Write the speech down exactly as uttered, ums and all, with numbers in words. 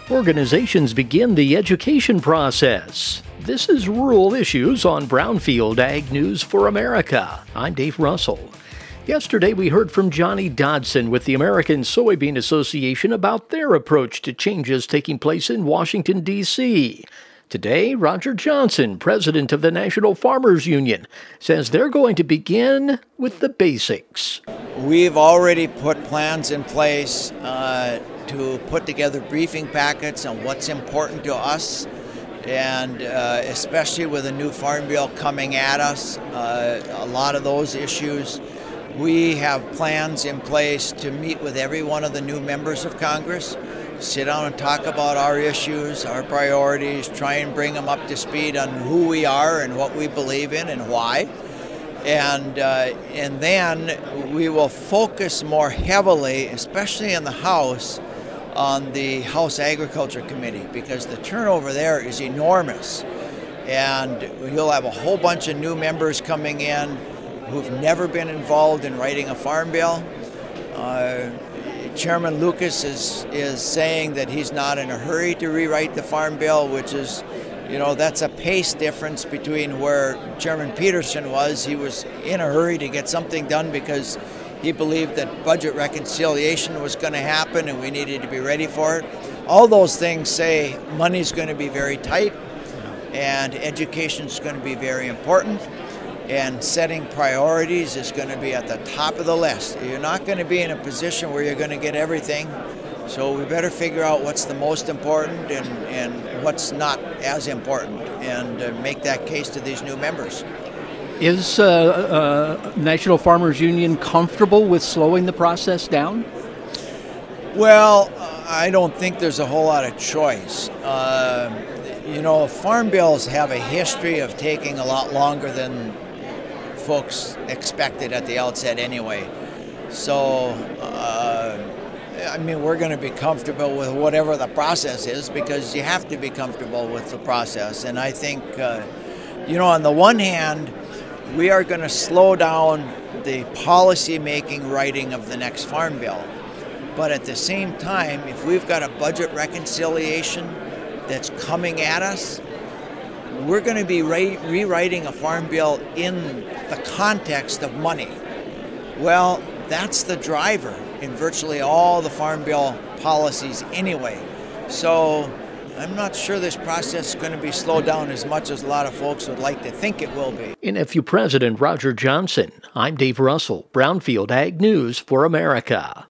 Organizations begin the education process. This is Rural Issues on Brownfield Ag News for America. I'm Dave Russell. Yesterday we heard from Johnny Dodson with the American Soybean Association about their approach to changes taking place in Washington, D C Today, Roger Johnson, president of the National Farmers Union, says they're going to begin with the basics. We've already put plans in place uh, to put together briefing packets on what's important to us, and uh, especially with a new farm bill coming at us, uh, a lot of those issues. We have plans in place to meet with every one of the new members of Congress, sit down and talk about our issues, our priorities, try and bring them up to speed on who we are and what we believe in and why. And uh, and then we will focus more heavily, especially in the House, on the House Agriculture Committee, because the turnover there is enormous. And you'll have a whole bunch of new members coming in who've never been involved in writing a farm bill. Uh, Chairman Lucas is is saying that he's not in a hurry to rewrite the farm bill, which is, you know, that's a pace difference between where Chairman Peterson was. He was in a hurry to get something done because he believed that budget reconciliation was going to happen and we needed to be ready for it. All those things say money's going to be very tight and education's going to be very important. And setting priorities is going to be at the top of the list. You're not going to be in a position where you're going to get everything. So we better figure out what's the most important and, and what's not as important, and uh, make that case to these new members. Is uh, uh, National Farmers Union comfortable with slowing the process down? Well, I don't think there's a whole lot of choice. Uh, you know, farm bills have a history of taking a lot longer than folks expected at the outset anyway. So, uh, I mean, we're going to be comfortable with whatever the process is because you have to be comfortable with the process. And I think, uh, you know, on the one hand, we are going to slow down the policy-making writing of the next farm bill. But at the same time, if we've got a budget reconciliation that's coming at us, we're going to be re- rewriting a farm bill in the context of money. Well, that's the driver in virtually all the farm bill policies anyway. So I'm not sure this process is going to be slowed down as much as a lot of folks would like to think it will be. N F U President Roger Johnson. I'm Dave Russell, Brownfield Ag News for America.